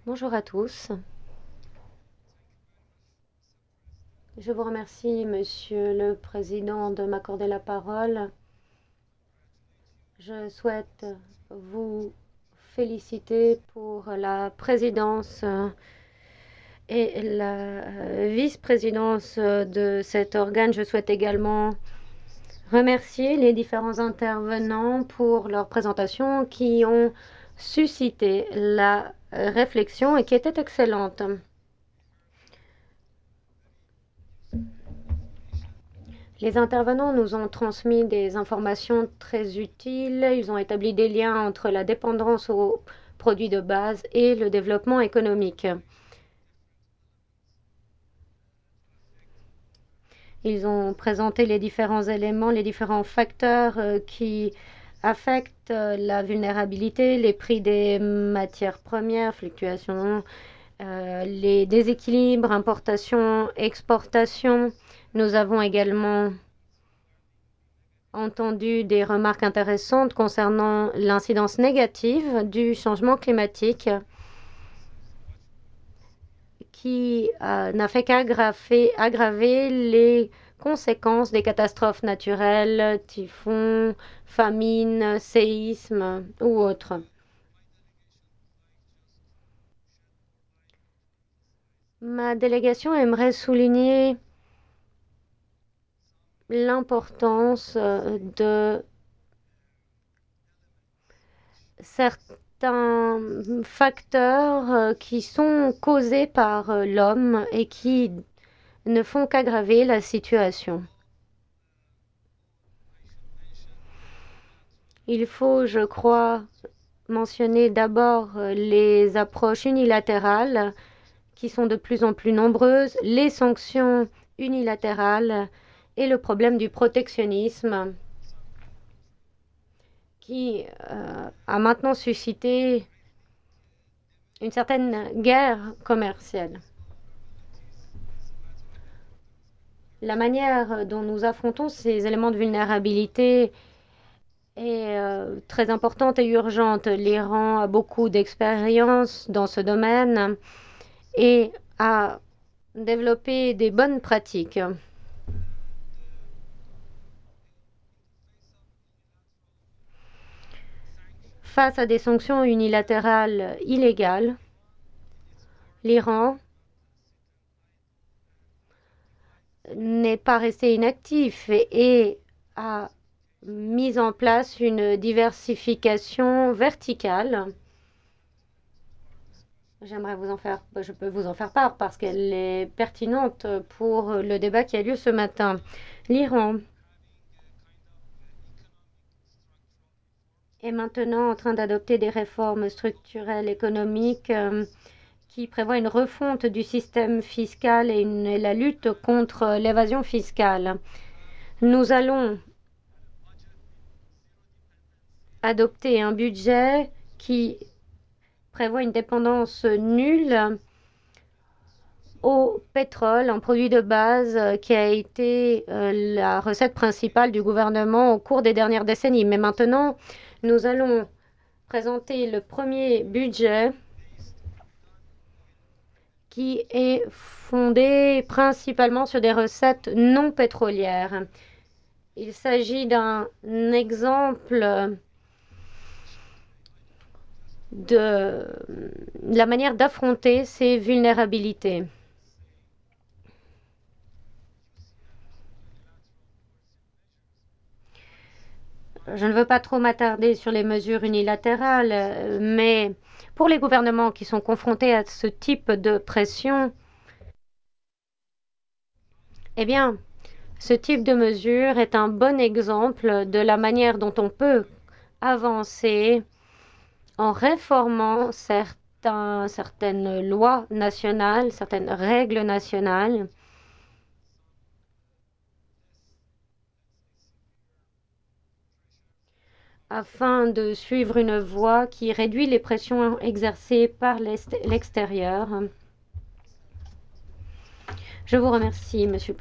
Bonjour à tous. Je vous remercie, Monsieur le Président, de m'accorder la parole. Je souhaite vous féliciter pour la présidence et la vice-présidence de cet organe. Je souhaite également remercier les différents intervenants pour leurs présentations qui ont suscité la réflexion et qui étaient excellentes. Les intervenants nous ont transmis des informations très utiles. Ils ont établi des liens entre la dépendance aux produits de base et le développement économique. Ils ont présenté les différents éléments, les différents facteurs qui affectent la vulnérabilité, les prix des matières premières, fluctuations, les déséquilibres, importation, exportation. Nous avons également entendu des remarques intéressantes concernant l'incidence négative du changement climatique qui n'a fait qu'aggraver les conséquences des catastrophes naturelles, typhons, famines, séismes ou autres. Ma délégation aimerait souligner l'importance de certains facteurs qui sont causés par l'homme et qui ne font qu'aggraver la situation. Il faut, je crois, mentionner d'abord les approches unilatérales qui sont de plus en plus nombreuses, les sanctions unilatérales et le problème du protectionnisme qui a maintenant suscité une certaine guerre commerciale. La manière dont nous affrontons ces éléments de vulnérabilité est très importante et urgente. L'Iran a beaucoup d'expérience dans ce domaine et a développé des bonnes pratiques. Face à des sanctions unilatérales illégales, l'Iran n'est pas resté inactif et a mis en place une diversification verticale. Je peux vous en faire part parce qu'elle est pertinente pour le débat qui a lieu ce matin. L'Iran est maintenant en train d'adopter des réformes structurelles économiques qui prévoient une refonte du système fiscal et la lutte contre l'évasion fiscale. Nous allons adopter un budget qui prévoit une dépendance nulle au pétrole, un produit de base qui a été la recette principale du gouvernement au cours des dernières décennies. Mais maintenant, nous allons présenter le premier budget qui est fondé principalement sur des recettes non pétrolières. Il s'agit d'un exemple de la manière d'affronter ces vulnérabilités. Je ne veux pas trop m'attarder sur les mesures unilatérales, mais pour les gouvernements qui sont confrontés à ce type de pression, eh bien, ce type de mesure est un bon exemple de la manière dont on peut avancer en réformant certaines lois nationales, certaines règles nationales, afin de suivre une voie qui réduit les pressions exercées par l'extérieur. Je vous remercie, Monsieur le Président.